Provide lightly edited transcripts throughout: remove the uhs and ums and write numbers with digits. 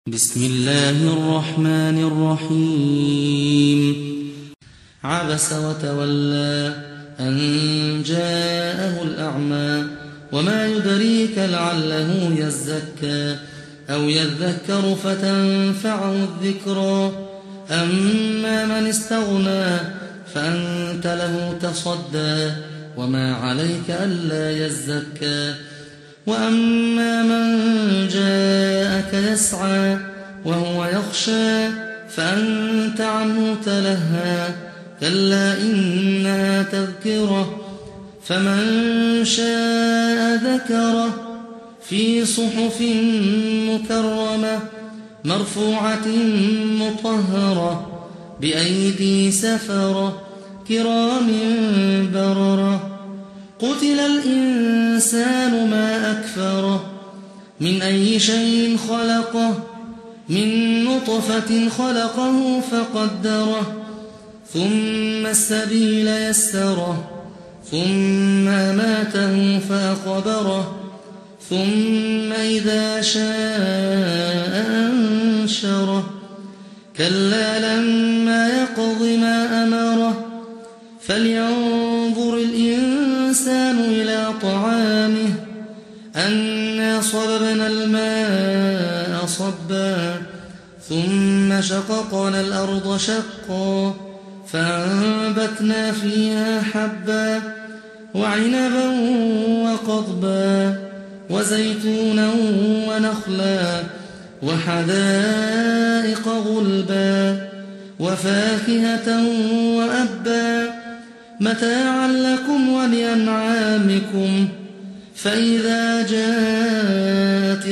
بسم الله الرحمن الرحيم. عبس وتولى أن جاءه الأعمى وما يدريك لعله يزكى أو يذكر فتنفعه الذكرى. أما من استغنى فأنت له تصدى وما عليك ألا يزكى. وأما من جاءك يسعى وهو يخشى فأنت عنه تلهى. كلا إنها تذكرة فمن شاء ذكره في صحف مكرمة مرفوعة مطهرة بأيدي سفرة كرام بررة. قتل الإنسان ما أكفره من أي شيء خلقه من نطفة خلقه فقدره ثم السبيل يسره ثم أماته فأقبره ثم إذا شاء أنشره. كلا لما يقض ما أمره فلينظر الإنسان إلى طعامه أنا صببنا الماء صبا ثم شققنا الأرض شقا فأنبتنا فيها حبا وعنبا وقضبا وزيتونا ونخلا وحدائق غلبا وفاكهة وأبا متاعا لكم ولأنعامكم. فإذا جاءت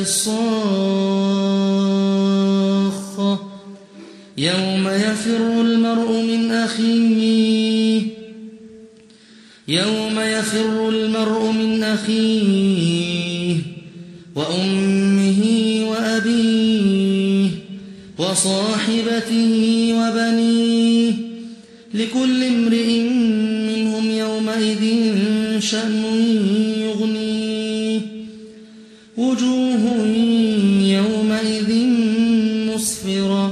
الصاخة يوم يفر المرء من أخيه وأمه وأبيه وصاحبته وبنيه لكل امرئ منهم يومئذ شأن يغنيه. وجوه يومئذ مسفرة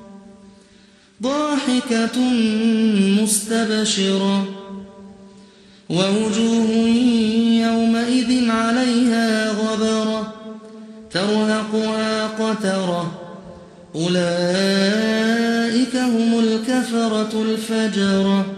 ضاحكة مستبشرة ووجوه يومئذ عليها غبرة ترهقها قترة أولئك هم الكفرة الفجرة.